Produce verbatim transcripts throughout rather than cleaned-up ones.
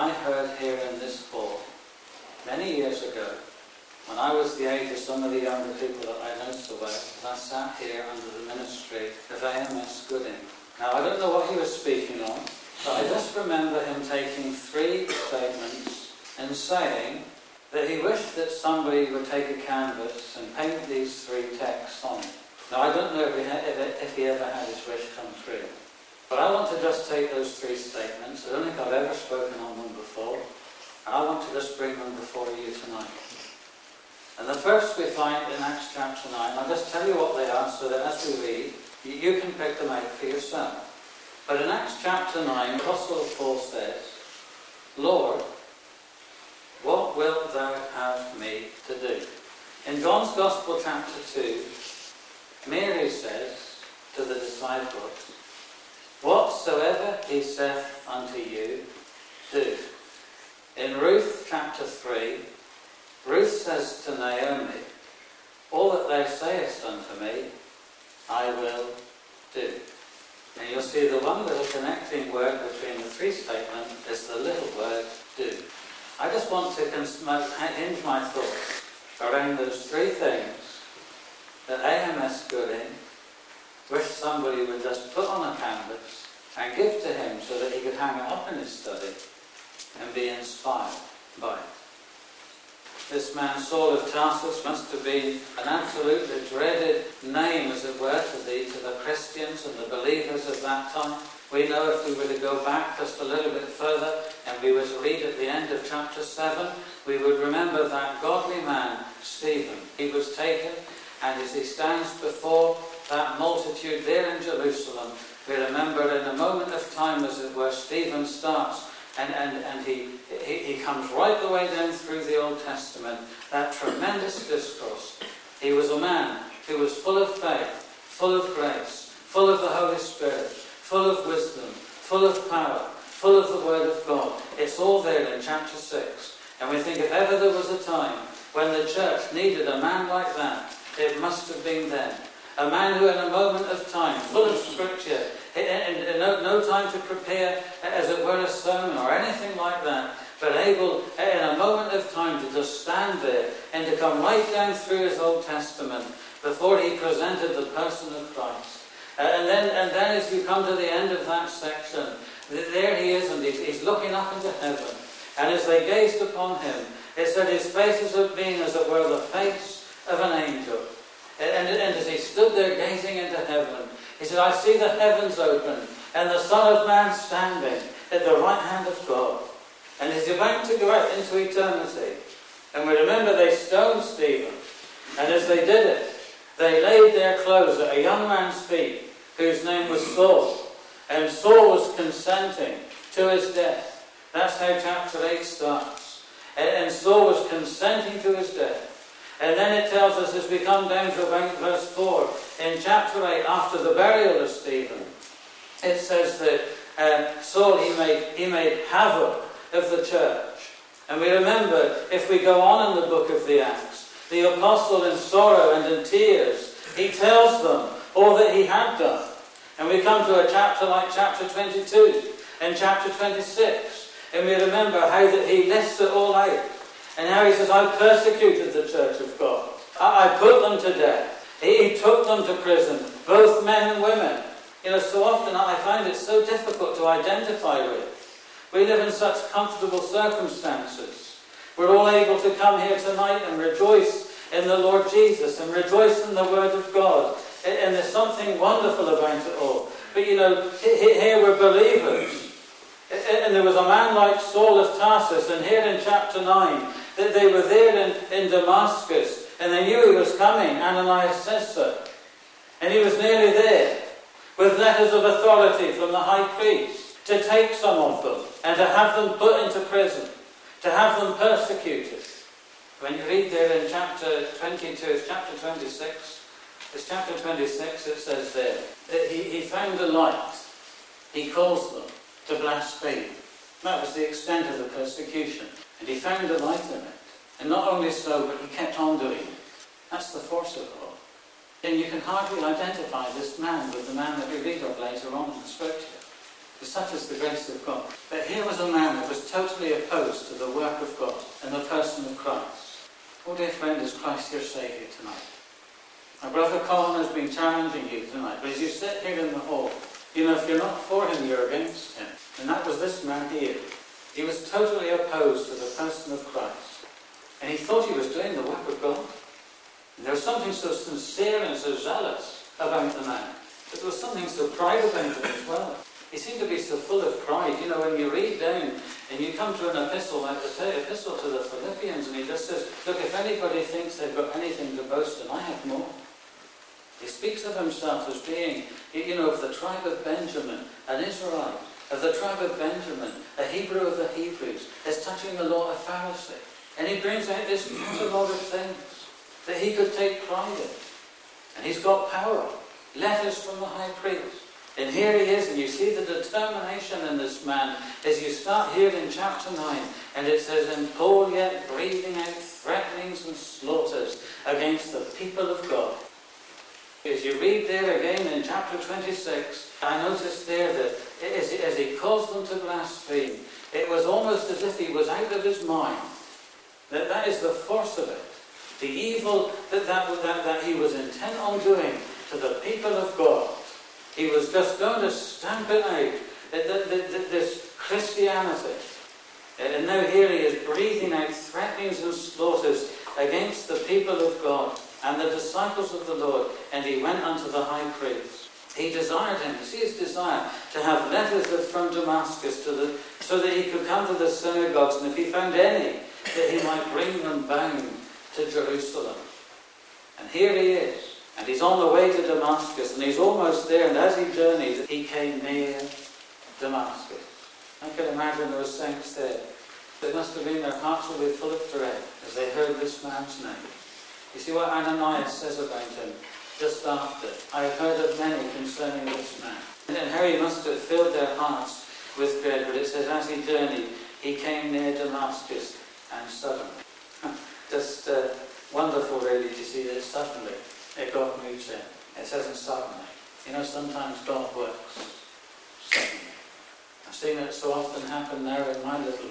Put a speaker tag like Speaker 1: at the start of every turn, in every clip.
Speaker 1: I heard here in this hall many years ago, when I was the age of some of the younger people that I know so well, as I sat here under the ministry of A M S Gooding. Now, I don't know what he was speaking on, but I just remember him taking three statements and saying that he wished that somebody would take a canvas and paint these three texts on it. Now, I don't know if he, had, if, if he ever had his wish come true, but I want to just take those three statements. I don't think I've ever spoken on them before, and I want to just bring them before you tonight. And the first we find in Acts chapter nine. I'll just tell you what they are so that as we read, you, you can pick them out for yourself. But in Acts chapter nine, Apostle Paul says, Lord, what wilt thou have me to do? In John's Gospel chapter two, Mary says to the disciples, whatsoever he saith unto you, do. In Ruth chapter three, Ruth says to Naomi, all that thou sayest unto me, I will do. And you'll see the one little connecting word between the three statements is the little word do. I just want to hinge my thoughts around those three things that A M S Gooding wished somebody would just put on a canvas and give to him so that he could hang it up in his study and be inspired by it. This man, Saul of Tarsus, must have been an absolutely dreaded name, as it were, to the, to the Christians and the believers of that time. We know if we were to go back just a little bit further and we were to read at the end of chapter seven, we would remember that godly man, Stephen. He was taken, and as he stands before that multitude there in Jerusalem, we remember in a moment of time, as it were, Stephen starts And, and, and he, he, he comes right the way down through the Old Testament, that tremendous discourse. He was a man who was full of faith, full of grace, full of the Holy Spirit, full of wisdom, full of power, full of the Word of God. It's all there in chapter six. And we think if ever there was a time when the church needed a man like that, it must have been then. A man who in a moment of time, full of scripture, and no, no time to prepare, as it were, a sermon or anything like that, but able, in a moment of time, to just stand there and to come right down through his Old Testament before he presented the person of Christ. And then, and then as you come to the end of that section, there he is, and he's, he's looking up into heaven. And as they gazed upon him, it said his face had been, as it were, the face of an angel. And, and as he stood there gazing into heaven, he said, I see the heavens open and the Son of Man standing at the right hand of God. And he's about to go out into eternity. And we remember they stoned Stephen. And as they did it, they laid their clothes at a young man's feet whose name was Saul. And Saul was consenting to his death. That's how chapter eight starts. And, and Saul was consenting to his death. And then it tells us, as we come down to about verse four, in chapter eight, after the burial of Stephen, it says that uh, Saul, he made, he made havoc of the church. And we remember, if we go on in the book of the Acts, the apostle in sorrow and in tears, he tells them all that he had done. And we come to a chapter like chapter twenty-two and chapter twenty-six, and we remember how that he lists it all out. And how he says, I persecuted the church of God. I, I put them to death. He, he took them to prison, both men and women. You know, so often I find it so difficult to identify with. We live in such comfortable circumstances. We're all able to come here tonight and rejoice in the Lord Jesus and rejoice in the Word of God. And, and there's something wonderful about it all. But you know, here we're believers. And there was a man like Saul of Tarsus, and here in chapter nine, that they were there in, in Damascus, and they knew he was coming. Ananias says so. And he was nearly there, with letters of authority from the high priest, to take some of them, and to have them put into prison, to have them persecuted. When you read there in chapter twenty-two, it's chapter twenty-six, it's chapter twenty-six, it says there, that he, he found a light. He calls them to blaspheme. That was the extent of the persecution. And he found a light in it. And not only so, but he kept on doing it. That's the force of it all. And you can hardly identify this man with the man that we read of later on in the scripture. Such is the grace of God. But here was a man that was totally opposed to the work of God and the person of Christ. Oh, dear friend, is Christ your Saviour tonight? My brother Colin has been challenging you tonight, but as you sit here in the hall, you know, if you're not for him, you're against him. And that was this man here. He was totally opposed to the person of Christ. And he thought he was doing the work of God. And there was something so sincere and so zealous about the man. But there was something so pride about him as well. He seemed to be so full of pride. You know, when you read down and you come to an epistle like the epistle to the Philippians, and he just says, look, if anybody thinks they've got anything to boast in, I have more. He speaks of himself as being, you know, of the tribe of Benjamin, an Israelite, of the tribe of Benjamin, a Hebrew of the Hebrews, as touching the law of Pharisee. And he brings out this catalogue of things that he could take pride in. And he's got power. Letters from the high priest. And here he is, and you see the determination in this man as you start here in chapter nine, and it says, and Paul yet breathing out threatenings and slaughters against the people of God. As you read there again in chapter twenty-six, I noticed there that as he, as he caused them to blaspheme, it was almost as if he was out of his mind. That, that is the force of it. The evil that, that, that, that he was intent on doing to the people of God. He was just going to stamp it out, this Christianity. And now here he is breathing out threatenings and slaughters against the people of God and the disciples of the Lord. And he went unto the high priest. He desired him, you see his desire, to have letters from Damascus to the, so that he could come to the synagogues, and if he found any, that he might bring them bound to Jerusalem. And here he is. And he's on the way to Damascus, and he's almost there, and as he journeyed, he came near Damascus. I can imagine there were saints there. It must have been their hearts will be full of dread as they heard this man's name. You see what Ananias says about him just after. I have heard of many concerning this man. And how he must have filled their hearts with dread, but it says as he journeyed, he came near Damascus, and suddenly. Just uh, wonderful really to see that suddenly. God moves in. It says suddenly. You know, sometimes God works suddenly. I've seen it so often happen there in my little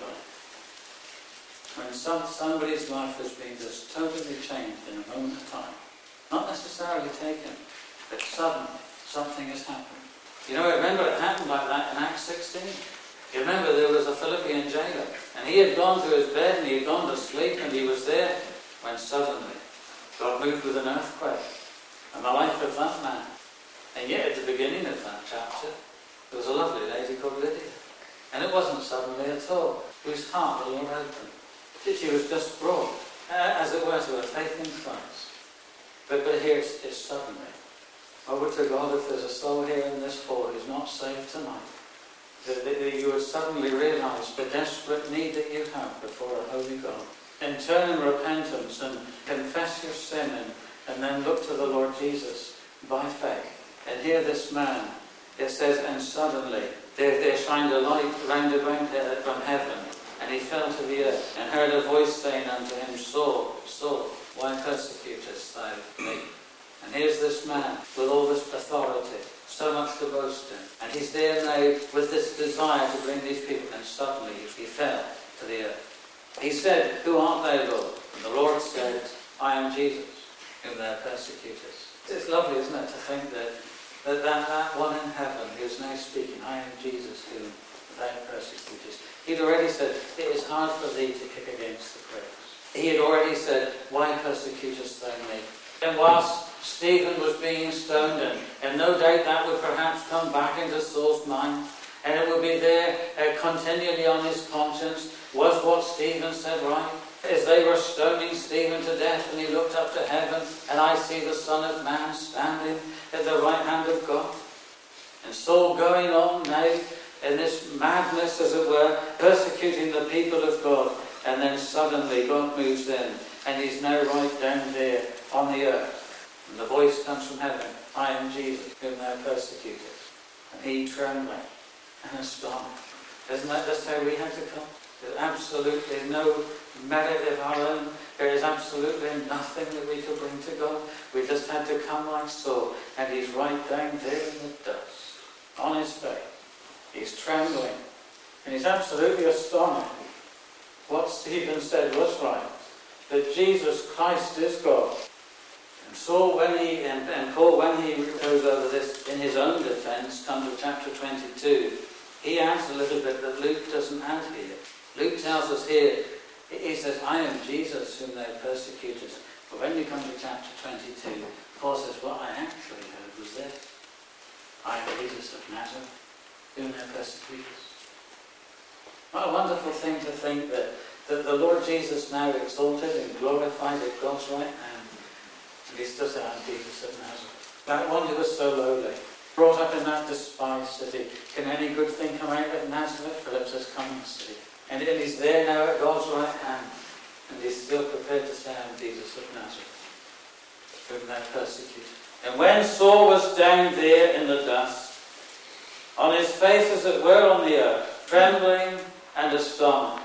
Speaker 1: life. When some, somebody's life has been just totally changed in a moment of time. Not necessarily taken, but suddenly something has happened. You know, remember it happened like that in Acts sixteen? You remember there was a Philippian jailer, and he had gone to his bed and he had gone to sleep, and he was there when suddenly God moved with an earthquake and the life of that man. And yet at the beginning of that chapter, there was a lovely lady called Lydia. And it wasn't suddenly at all. Whose heart the Lord opened. She was just brought, uh, as it were, to a faith in Christ. But, but here it's, it's suddenly. Oh, would to God if there's a soul here in this hall who's not saved tonight, that, that, that you would suddenly realise the desperate need that you have before a holy God. And turn in repentance and confess your sin and, and then look to the Lord Jesus by faith. And here this man, it says, and suddenly there, there shined a light round about from heaven, and he fell to the earth, and heard a voice saying unto him, Saul, Saul, why persecutest thou me? And here's this man with all this authority, so much to boast in. And he's there now with this desire to bring these people, and suddenly he fell to the earth. He said, Who art thou, Lord? And the Lord said, I am Jesus, whom thou persecutest. It's lovely, isn't it, to think that that, that that one in heaven who is now speaking, I am Jesus, whom thou persecutest. He'd already said, it is hard for thee to kick against the pricks. He had already said, why persecutest thou me? And whilst Stephen was being stoned, and, and no doubt that would perhaps come back into Saul's mind, and it would be there uh, continually on his conscience, was what Stephen said right? As they were stoning Stephen to death, and he looked up to heaven, and I see the Son of Man standing at the right hand of God. And Saul going on now in this madness, as it were, persecuting the people of God. And then suddenly God moves in, and he's now right down there on the earth. And the voice comes from heaven, I am Jesus, whom thou persecutest. And he trembling and astonished. Isn't that just how we had to come? There's absolutely no merit of our own. There is absolutely nothing that we could bring to God. We just had to come like Saul, and he's right down there in the dust, on his face. He's trembling. And he's absolutely astonished. What Stephen said was right. That Jesus Christ is God. And Saul, when he, and, and Paul, when he goes over this in his own defense, come to chapter twenty-two, he adds a little bit that Luke doesn't add here. Luke tells us here, he says, I am Jesus whom they persecuted. But when you come to chapter twenty-two, Paul says, what I actually heard was this. I am Jesus of Nazareth, whom they persecuted. What a wonderful thing to think that, that the Lord Jesus now exalted and glorified at God's right hand. And he stood there, I am Jesus of Nazareth. That one who was so lowly, brought up in that despised city. Can any good thing come out of Nazareth? Philip says, come and see. And he's there now at God's right hand. And he's still prepared to say, I am Jesus of Nazareth, whom they persecuted. And when Saul was down there in the dust, on his face as it were on the earth, trembling and astonished,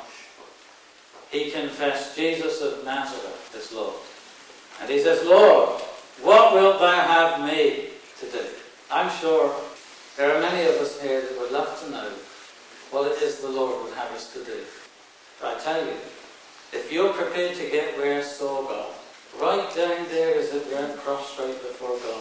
Speaker 1: he confessed Jesus of Nazareth as Lord. And he says, Lord, what wilt thou have me to do? I'm sure there are many of us here that would love to know what it is the Lord would have us to do. But I tell you, if you're prepared to get where Saul got, right down there as it were prostrate before God,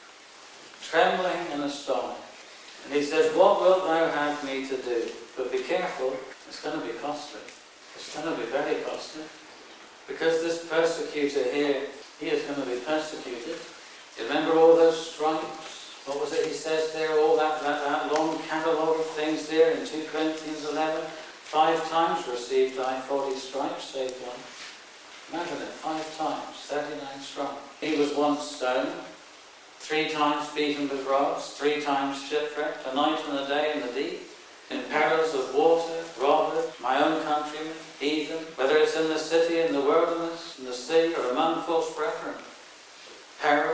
Speaker 1: trembling and astonished, and he says, what wilt thou have me to do? But be careful, it's going to be costly. It's going to be very costly. Because this persecutor here, he is going to be persecuted. You remember all those stripes? What was it he says there? All that, that, that long catalogue of things there in two Corinthians eleven. Five times received I forty stripes, save one. Imagine it, five times, thirty-nine stripes. He was once stoned, three times beaten with rods, three times shipwrecked, a night and a day in the deep, in perils of water, robbers, my own countrymen, heathen, whether it's in the city, in the wilderness, in the sea, or among false brethren. Peril,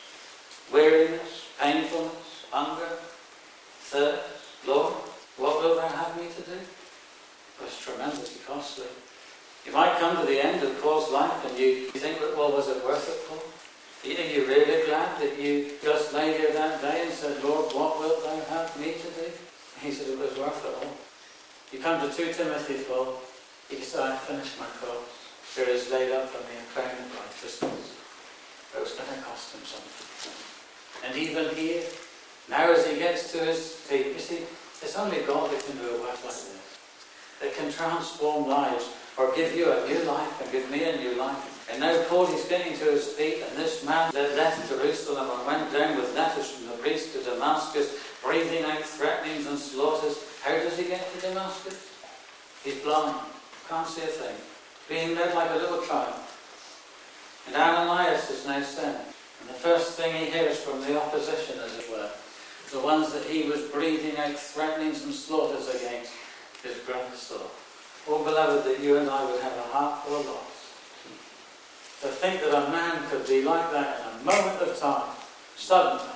Speaker 1: weariness, painfulness, hunger, thirst. Lord, what will thou have me to do? It was tremendously costly. You might come to the end of Paul's life and you, you think, well, was it worth it, Paul? Are you really glad that you just lay here that day and said, Lord, what wilt thou have me to do? He said it was worth it all. You come to two Timothy four, he said, I have finished my course. There is laid up for me a crown of righteousness. It was going to cost him something. And even here, now as he gets to his feet, you see, it's only God that can do a work like this. That can transform lives, or give you a new life, and give me a new life. And now Paul is getting to his feet, and this man that left Jerusalem and went down with letters from the priest to Damascus, breathing out threatenings and slaughters. How does he get to Damascus? He's blind, can't see a thing, being led like a little child. And Ananias is now sent. And the first thing he hears from the opposition, as it were, the ones that he was breathing out threatenings and slaughters against, his brother Saul. Oh, beloved, that you and I would have a heart full of loss. To think that a man could be like that in a moment of time, suddenly,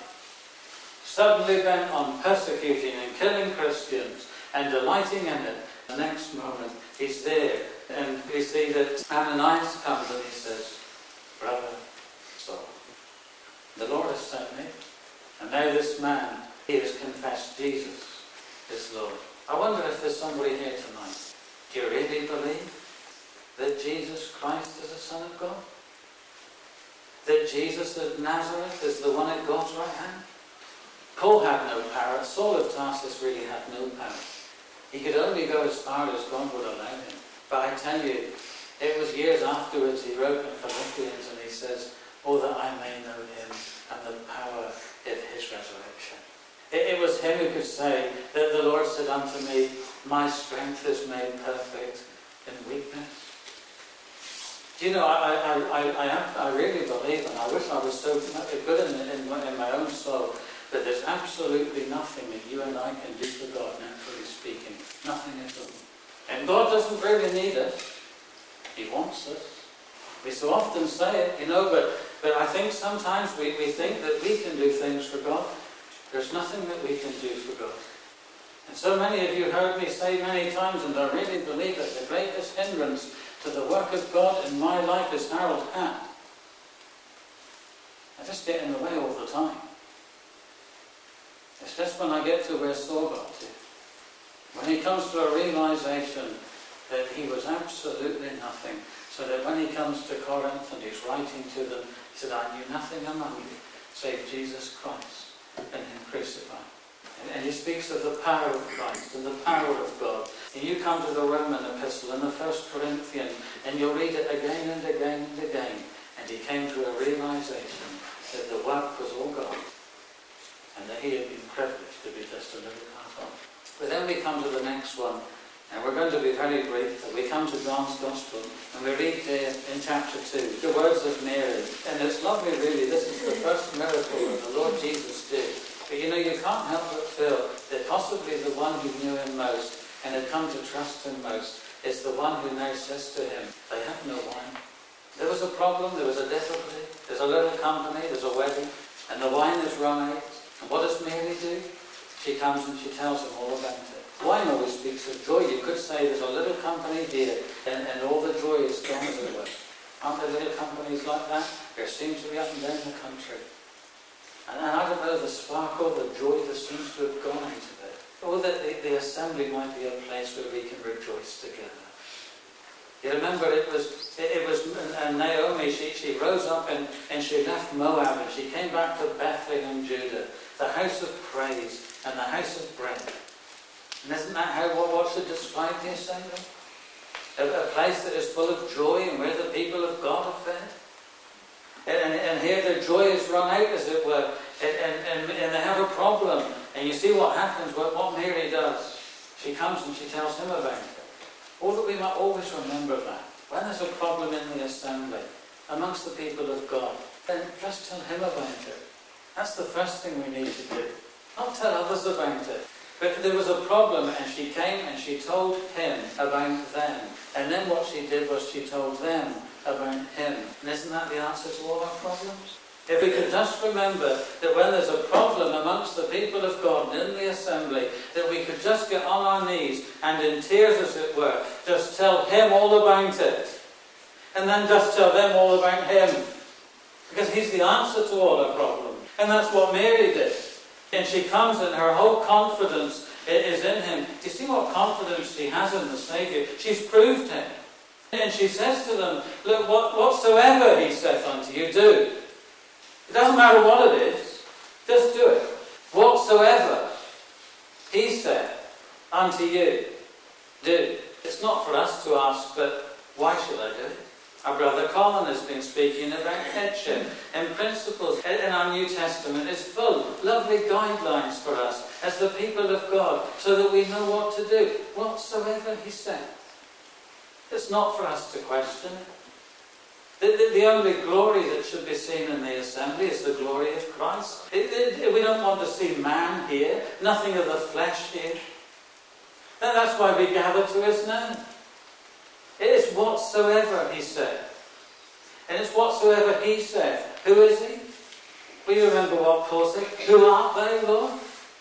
Speaker 1: suddenly bent on persecuting and killing Christians and delighting in it. The next moment, he's there. And we see that Ananias comes and he says, Brother Saul, the Lord has sent me. And now this man, he has confessed Jesus is Lord. I wonder if there's somebody here tonight. Do you really believe that Jesus Christ is the Son of God? That Jesus of Nazareth is the one at God's right hand? Paul had no power. Saul of Tarsus really had no power. He could only go as far as God would allow him. But I tell you, it was years afterwards he wrote in Philippians and he says, oh, that I may know him and the power of his resurrection. It, it was him who could say that the Lord said unto me, my strength is made perfect in weakness. Do you know, I, I, I, I, have, I really believe, and I wish I was so good in, in, my, in my own soul, that there's absolutely nothing that you and I can do for God, naturally speaking. Nothing at all. And God doesn't really need us. He wants us. We so often say it, you know, but, but I think sometimes we, we think that we can do things for God. There's nothing that we can do for God. And so many of you heard me say many times, and I really believe that the greatest hindrance to the work of God in my life is Harold Hand. I just get in the way all the time. It's just when I get to where Saul got to. When he comes to a realization that he was absolutely nothing, so that when he comes to Corinth and he's writing to them, he said, I knew nothing among you save Jesus Christ and him crucified. And, and he speaks of the power of Christ and the power of God. And you come to the Roman epistle and the First Corinthians, and you'll read it again and again and again. And he came to a realization that the work was all God, and that he had been privileged to be just a little part of. But then we come to the next one, and we're going to be very brief. We come to John's Gospel, and we read there in chapter two, the words of Mary. And it's lovely, really. This is the first miracle that the Lord Jesus did. But you know, you can't help but feel that possibly the one who knew him most and had come to trust him most is the one who now says to him, they have no wine. There was a problem, there was a difficulty. There's a little company, there's a wedding, and the wine is run out. And what does Mary do? She comes and she tells him all about it. Wine always speaks of joy. You could say there's a little company here, and, and all the joy is gone, as it were. Aren't there little companies like that? There seems to be up and down the country. And, and I don't know, the sparkle, the joy that seems to have gone out of it. Or that the, the assembly might be a place where we can rejoice together. You remember it was, it, it was and Naomi, she, she rose up and, and she left Moab and she came back to Bethlehem, Judah, the house of praise and the house of bread. And isn't that how what, what should describe the assembly? A, a place that is full of joy and where the people of God are fed. And, and, and here their joy is run out, as it were, and, and, and they have a problem. And you see what happens, what, what Mary does. She comes and she tells him about it. Or that we might always remember that. When there's a problem in the assembly, amongst the people of God, then just tell him about it. That's the first thing we need to do. Not tell others about it. But there was a problem, and she came and she told him about them. And then what she did was she told them about him. And isn't that the answer to all our problems? If we could just remember that when there's a problem amongst the people of God and in the assembly, that we could just get on our knees and in tears, as it were, just tell him all about it. And then just tell them all about him. Because he's the answer to all our problems. And that's what Mary did. And she comes and her whole confidence is in him. Do you see what confidence she has in the Saviour? She's proved him. And she says to them, look, what, whatsoever he saith unto you, do. It doesn't matter what it is, just do it. Whatsoever he said unto you, do. It's not for us to ask, but why should I do it? Our brother Colin has been speaking about headship and principles in our New Testament. It's full, lovely guidelines for us as the people of God, so that we know what to do. Whatsoever he said. It's not for us to question it. The, the, the only glory that should be seen in the assembly is the glory of Christ. It, it, we don't want to see man here, nothing of the flesh here. And that's why we gather to his name. It is whatsoever he said. And it's whatsoever he said. Who is he? Will you remember what Paul said? Who art thou, Lord?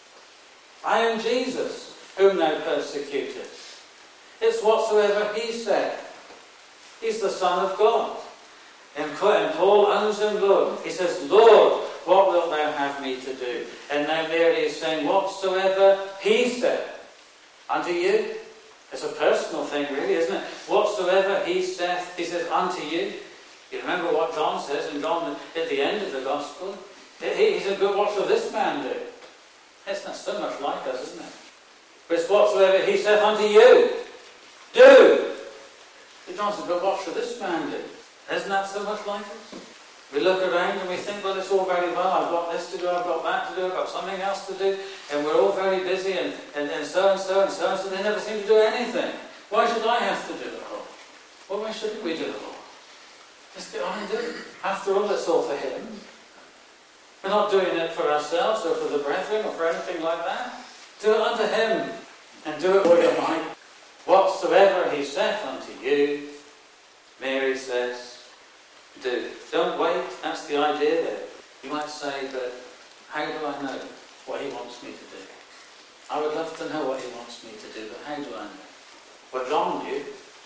Speaker 1: I am Jesus, whom thou persecutest. It's whatsoever he said. He's the Son of God. And Paul owns him, Lord. He says, Lord, what wilt thou have me to do? And now Mary is saying, whatsoever he said unto you. It's a personal thing, really, isn't it? Whatsoever he saith, he says, unto you. You remember what John says in John at the end of the Gospel? He, he said, but what shall this man do? It's not so much like us, isn't it? But it's whatsoever he saith unto you, do. But John said, but what shall this man do? Isn't that so much like us? We look around and we think, well, it's all very well. I've got this to do, I've got that to do, I've got something else to do. And we're all very busy and, and, and so and so and so and so. They never seem to do anything. Why should I have to do it all? Well, why shouldn't we do it all? Just get on and do it. After all, it's all for him. We're not doing it for ourselves or for the brethren or for anything like that. Do it unto him and do it for your might. Whatsoever he saith unto you, Mary says, do. Don't wait. That's the idea there. You might say, but how do I know what he wants me to do? I would love to know what he wants me to do, but how do I know? Well, John knew.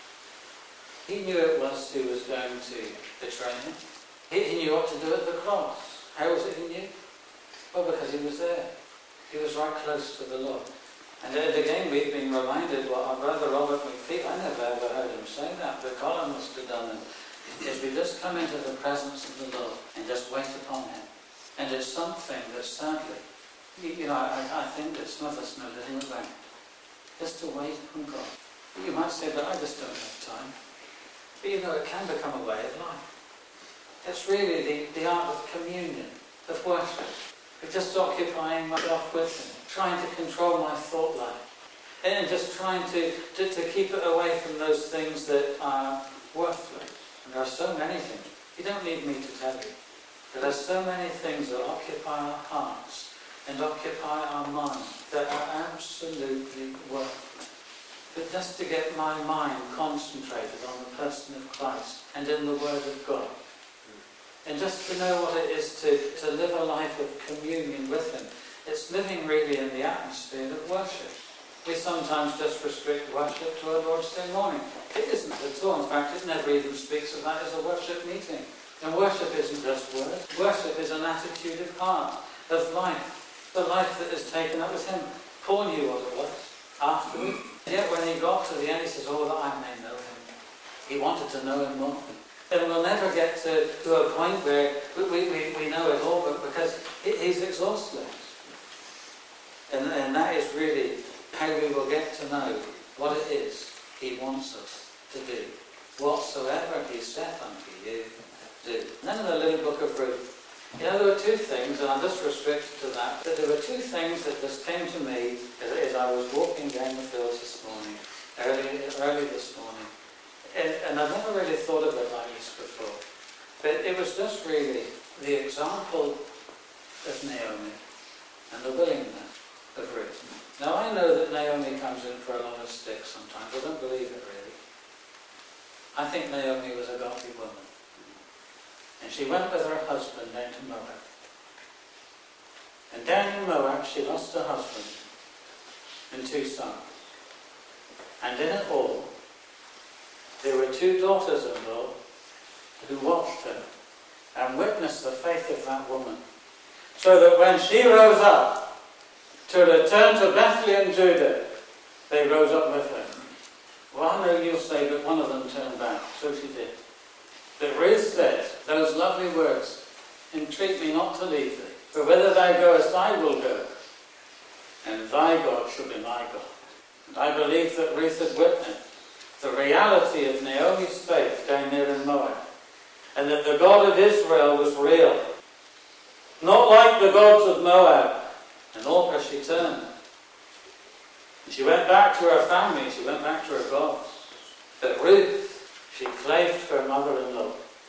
Speaker 1: He knew it was who was going to betray him. He, he knew what to do at the cross. How was it he knew? Well, because he was there. He was right close to the Lord. And again, we've been reminded, well, our brother Robert McPhee, I never ever heard him say that, but Colin must have done it, is we just come into the presence of the Lord and just wait upon him. And it's something that sadly, you, you know, I, I think that some of us know little about it. Just to wait upon God. You might say, but I just don't have time. But you know, it can become a way of life. It's really the, the art of communion, of worship, of just occupying myself with him, trying to control my thought life, and just trying to, to, to keep it away from those things that are worthless. And there are so many things. You don't need me to tell you. But there's so many things that occupy our hearts and occupy our minds that are absolutely worthless. But just to get my mind concentrated on the person of Christ and in the Word of God, and just to know what it is to, to live a life of communion with him. It's living really in the atmosphere of worship. We sometimes just restrict worship to a Lord's Day morning. It isn't at all. In fact, it never even speaks of that as a worship meeting. And worship isn't just words. Worship is an attitude of heart, of life. The life that is taken up with him. Paul knew what it was afterwards. Yet when he got to the end, he says, oh, that I may know him. He wanted to know him more. And we'll never get to, to a point where we, we, we know it all, but because he's exhausted. And, and that is really how we will get to know what it is he wants us to do. Whatsoever he saith unto you, do. And then in the little book of Ruth, you know, there were two things, and I'm just restricted to that, but there were two things that just came to me as, as I was walking down the fields this morning, early, early this morning. And, and I've never really thought of it like this before. But it was just really the example of Naomi and the willingness of Ruth. Now I know that Naomi comes in for a lot of sticks sometimes. I don't believe it really. I think Naomi was a godly woman. And she went with her husband down to Moab. And down in Moab she lost her husband and two sons. And in it all, there were two daughters-in-law who watched her and witnessed the faith of that woman. So that when she rose up to return to Bethlehem, Judah, they rose up with her. Well, I know you'll say that one of them turned back. So she did. But Ruth said those lovely words, entreat me not to leave thee, for whither thou goest I will go, and thy God shall be my God. And I believe that Ruth had witnessed the reality of Naomi's faith down there in Moab, and that the God of Israel was real, not like the gods of Moab. And Orpah she turned, and she went back to her family, she went back to her gods. But Ruth, she clave to her mother-in-law.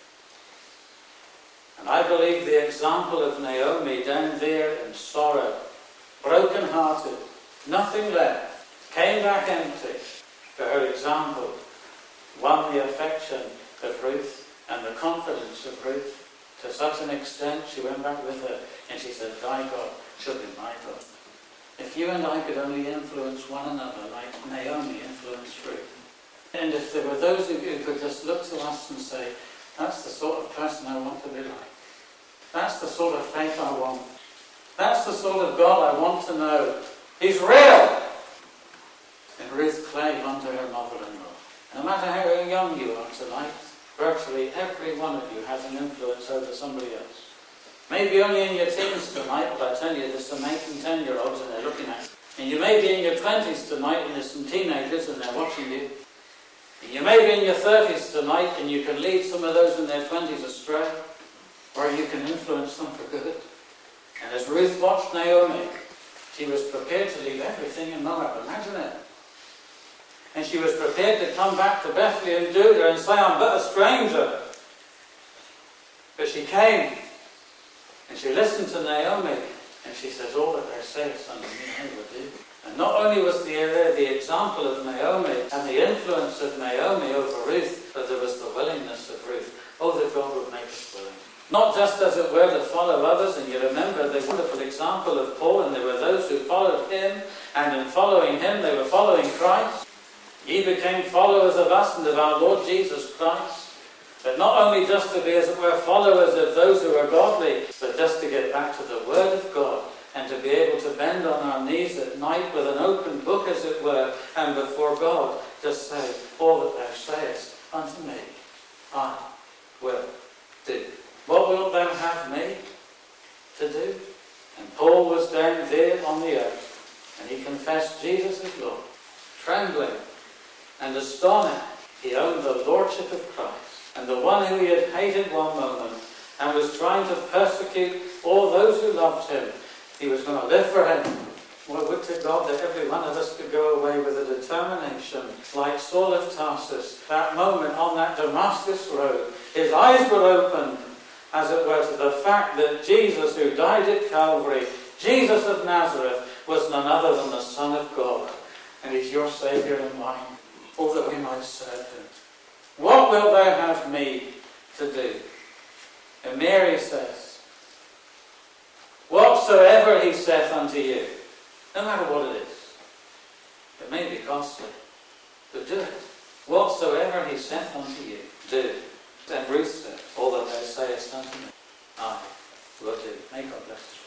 Speaker 1: And I believe the example of Naomi down there in sorrow, broken-hearted, nothing left, came back empty. For her example won the affection of Ruth and the confidence of Ruth to such an extent she went back with her and she said, thy God shall be my God. If you and I could only influence one another like Naomi influenced Ruth, and if there were those who could just look to us and say, that's the sort of person I want to be like. That's the sort of faith I want. That's the sort of God I want to know. He's real. And Ruth clave unto her mother-in-law. No matter how young you are tonight, virtually every one of you has an influence over somebody else. Maybe only in your teens tonight, but I tell you, there's some eight and ten year olds and they're looking at you. And you may be in your twenties tonight and there's some teenagers and they're watching you. And you may be in your thirties tonight and you can lead some of those in their twenties astray, or you can influence them for good. And as Ruth watched Naomi, she was prepared to leave everything in Moab. Imagine it. And she was prepared to come back to Bethlehem, Judah, and say, I'm but a stranger. But she came, and she listened to Naomi, and she says, all that thou sayest unto me, I will do. And not only was there the example of Naomi and the influence of Naomi over Ruth, but there was the willingness of Ruth. Oh, that God would make us willing. Not just, as it were, to follow others, and you remember the wonderful example of Paul, and there were those who followed him, and in following him, they were following Christ. Ye became followers of us and of our Lord Jesus Christ. But not only just to be, as it were, followers of those who are godly, but just to get back to the Word of God and and to be able to bend on our knees at night with an open book, as it were, and before God, to say, all that thou sayest unto me, I will do. What wilt thou have me to do? And Paul was down there on the earth, and he confessed Jesus as Lord. Trembling and astonished, he owned the Lordship of Christ. And the one who he had hated one moment and was trying to persecute all those who loved him, he was going to live for him. Well, would to God that every one of us could go away with a determination like Saul of Tarsus. That moment on that Damascus road, his eyes were opened, as it were, to the fact that Jesus, who died at Calvary, Jesus of Nazareth, was none other than the Son of God. And he's your Saviour and mine. Oh, that we might serve him. What wilt thou have me to do? And Mary says, whatsoever he saith unto you, no matter what it is, it may be costly, but do it. Whatsoever he saith unto you, do. And Ruth said, all that thou sayest unto me, I will do. May God bless us.